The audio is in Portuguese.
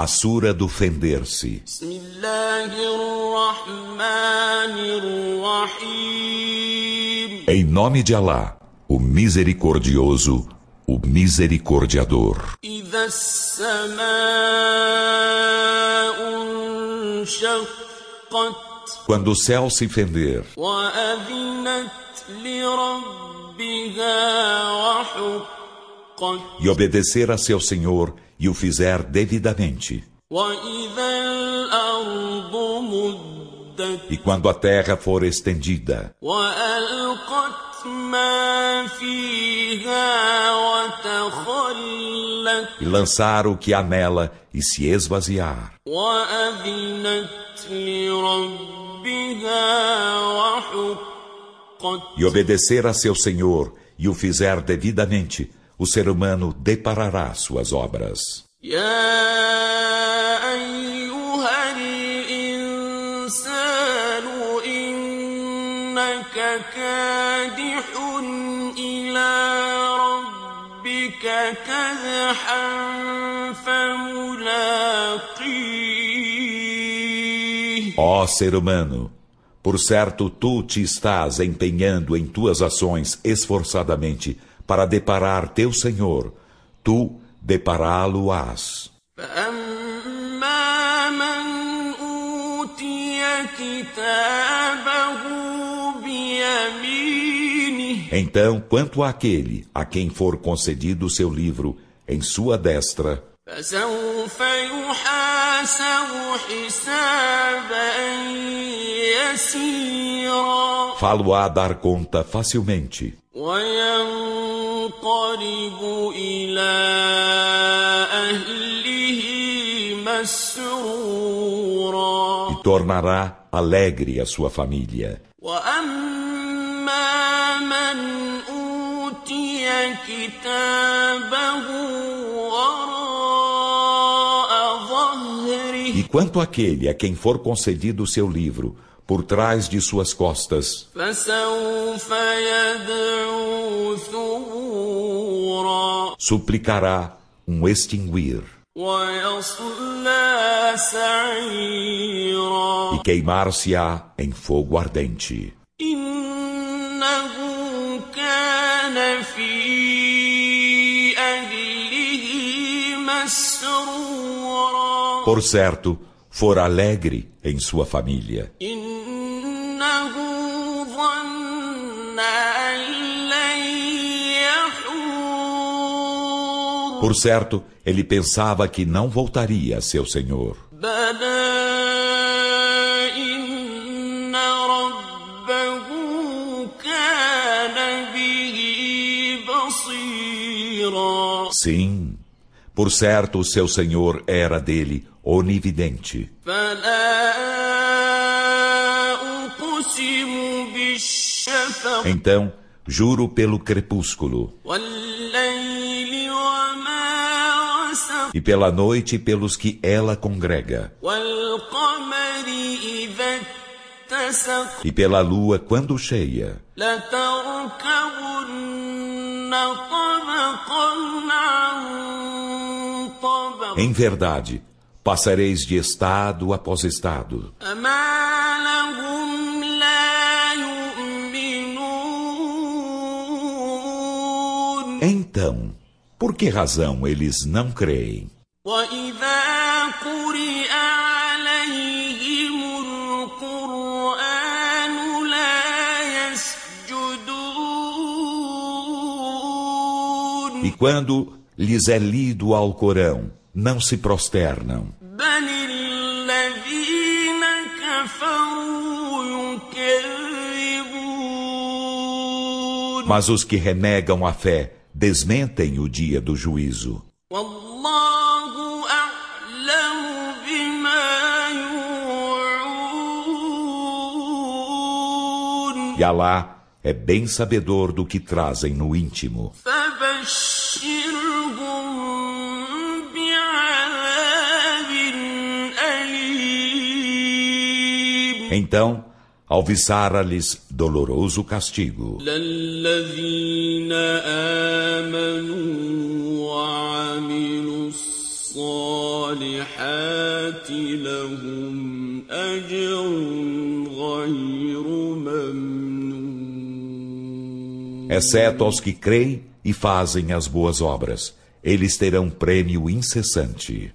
A sura do fender-se. Em nome de Alá, o misericordioso, o misericordiador. Quando o céu se fender e obedecer a seu Senhor e o fizer devidamente, e quando a terra for estendida e lançar o que há nela e se esvaziar, e obedecer a seu Senhor e o fizer devidamente, o ser humano deparará suas obras. Ó ser humano, por certo tu te estás empenhando em tuas ações esforçadamente para deparar teu Senhor, tu depará-lo-ás. Então, quanto àquele a quem for concedido o seu livro em sua destra, falo-á dar conta facilmente, e tornará alegre a sua família. E quanto àquele a quem for concedido o seu livro por trás de suas costas, suplicará um extinguir e queimar-se-á em fogo ardente. Por certo, for alegre em sua família. Por certo, ele pensava que não voltaria a seu Senhor. Sim, por certo o seu Senhor era dele onividente. Então, juro pelo crepúsculo, e pela noite pelos que ela congrega, e pela lua quando cheia. Em verdade, passareis de estado após estado. Então, por que razão eles não creem? E quando lhes é lido o Alcorão, não se prosternam. Mas os que renegam a fé desmentem o dia do juízo. E Alá é bem sabedor do que trazem no íntimo. Então, alviçara-lhes doloroso castigo. الصالحات لهم أجر غير ممنون. Exceto aos que creem e fazem as boas obras, eles terão prêmio incessante.